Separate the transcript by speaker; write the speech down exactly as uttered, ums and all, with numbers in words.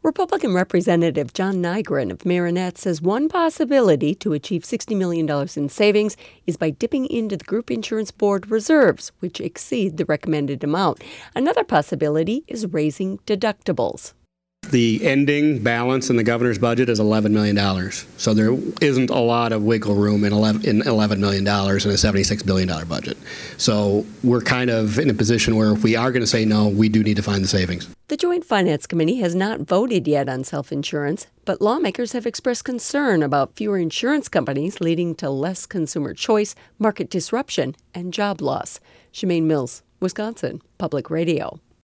Speaker 1: Republican Representative John Nygren of Marinette says one possibility to achieve sixty million dollars in savings is by dipping into the group insurance board reserves, which exceed the recommended amount. Another possibility is raising deductibles.
Speaker 2: The ending balance in the governor's budget is eleven million dollars. So there isn't a lot of wiggle room in eleven million dollars in a seventy-six billion dollars budget. So we're kind of in a position where if we are going to say no, we do need to find the savings.
Speaker 1: The Joint Finance Committee has not voted yet on self-insurance, but lawmakers have expressed concern about fewer insurance companies leading to less consumer choice, market disruption, and job loss. Shemaine Mills, Wisconsin Public Radio.